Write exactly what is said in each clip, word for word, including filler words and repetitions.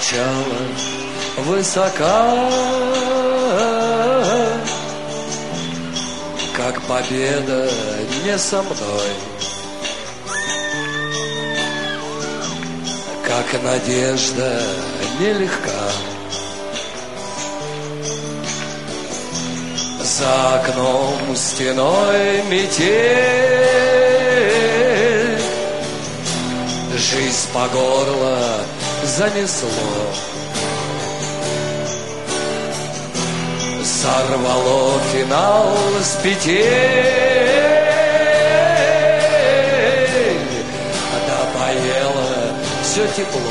начало высока, как победа не со мной, как надежда нелегка. За окном стеной метель, жизнь по горло занесло, сорвало финал с петель, допоело все тепло.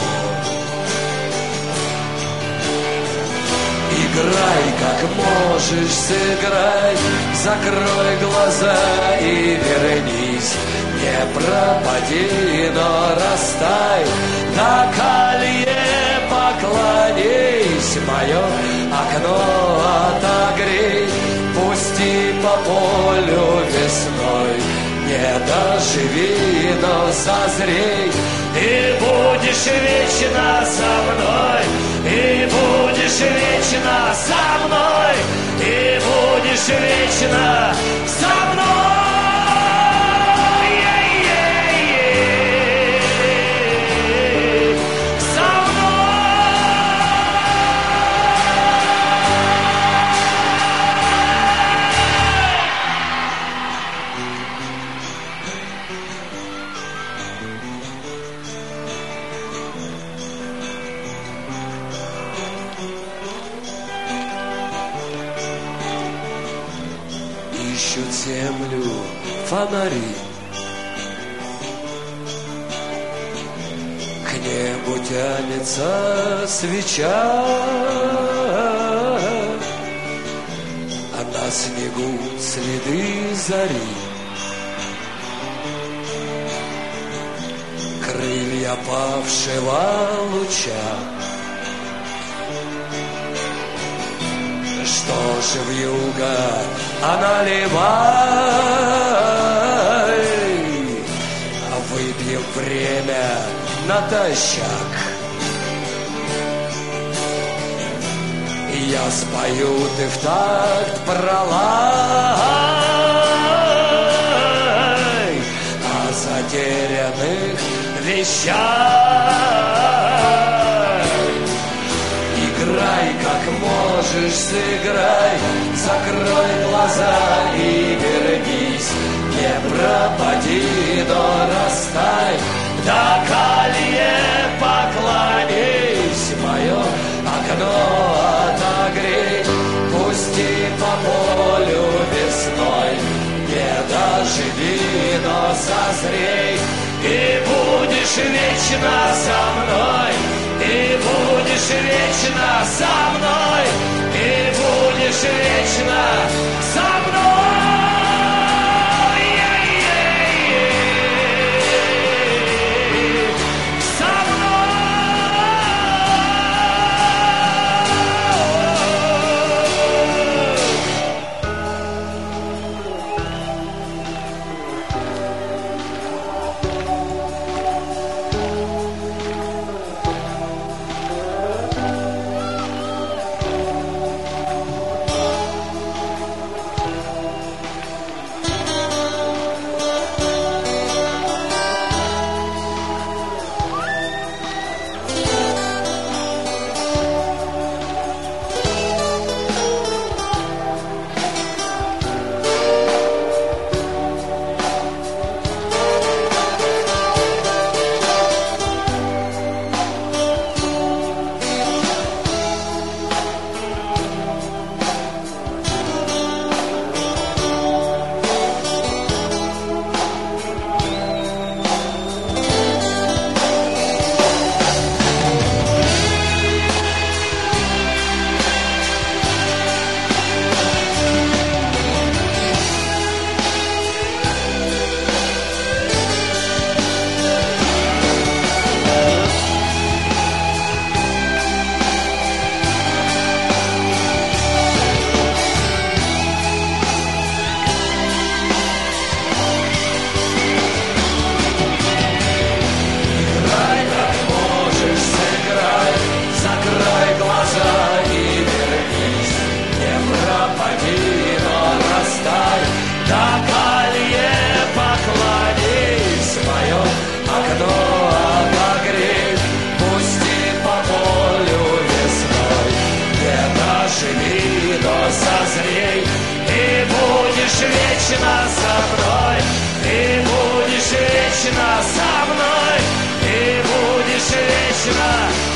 Играй, как можешь, сыграй, закрой глаза и вернись. Не пропади, но растай, на колье поклонись. Мое окно отогрей, пусти по полю весной. Не доживи, но созрей, и будешь вечно со мной. И будешь вечно со мной, и будешь вечно со мной. Ищут землю фонари, к небу тянется свеча, а на снегу следы зари. Крылья павшего луча. Что ж вьюга, а наливай, а выпьем время натощак. И я спою, ты в такт пролай о затерянных вещах. Играй, как можешь, сыграй, закрой глаза и вернись. Не пропади, но растай, до колье поклонись. Мое окно отогрей, пусти по полю весной. Не доживи, но созрей, и будешь вечно со мной. И будешь вечно со мной, и будешь вечно со мной. Со мной. созрей, и будешь вечно со мной, и будешь вечно со мной, и будешь вечно.